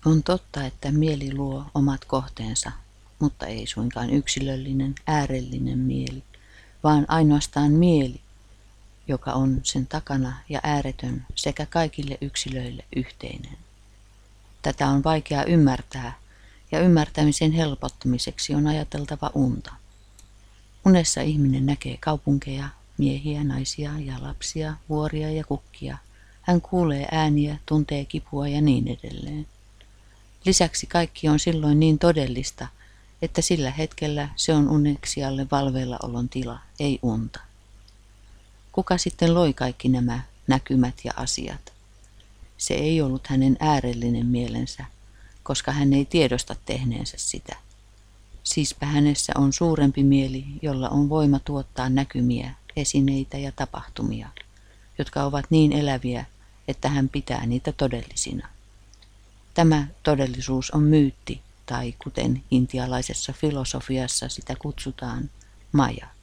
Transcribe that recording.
On totta, että mieli luo omat kohteensa, mutta ei suinkaan yksilöllinen, äärellinen mieli, vaan ainoastaan mieli, joka on sen takana ja ääretön sekä kaikille yksilöille yhteinen. Tätä on vaikea ymmärtää, ja ymmärtämisen helpottamiseksi on ajateltava unta. Unessa ihminen näkee kaupunkeja, miehiä, naisia ja lapsia, vuoria ja kukkia. Hän kuulee ääniä, tuntee kipua ja niin edelleen. Lisäksi kaikki on silloin niin todellista, että sillä hetkellä se on uneksijalle valveillaolon tila, ei unta. Kuka sitten loi kaikki nämä näkymät ja asiat? Se ei ollut hänen äärellinen mielensä, koska hän ei tiedosta tehneensä sitä. Siispä hänessä on suurempi mieli, jolla on voima tuottaa näkymiä, esineitä ja tapahtumia, jotka ovat niin eläviä, että hän pitää niitä todellisina. Tämä todellisuus on myytti, tai kuten intialaisessa filosofiassa sitä kutsutaan, maja.